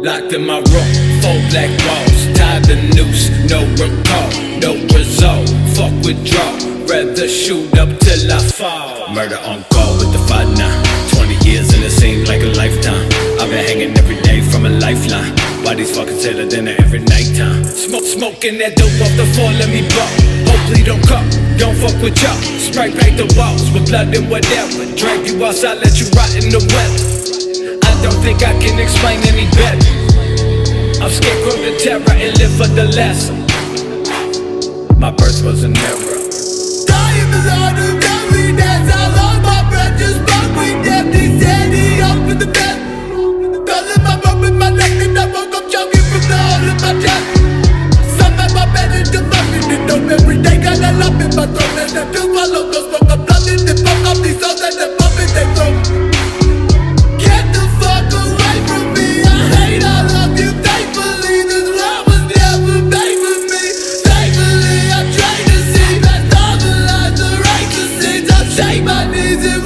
Locked in my room, 4 black walls, tied the noose, no recall, no result. Fuck withdraw, rather shoot up till I fall. Murder on call with the 5-9, 20 years and it seemed like a lifetime. I've been hanging every day from a lifeline. Why these fucking tailor dinner every nighttime? Smoking that dope off the floor, let me bump. Hopefully don't come, don't fuck with y'all. Spray paint the walls with blood and whatever. Drag you outside, let you rot in the weather. I don't think I can explain any better. I'm scarecrow to terror and live for the lesson. My birth was an error. Dying the Lord who got me, that's how long my breath just broke me dead. He said he opened the bed, calling my rope in my neck, and I woke up choking from the hole in my chest. Some of my bed is devoted to dope every day, got a lump in my throat, and I feel my locals smoke. I'm blooded and fuck up these souls and they're pumping their throat. Get the fuck away from me, I hate all of you. Thankfully this world was never made for me. Thankfully I tried to see past all the lies, the righteous sins. I shake my knees and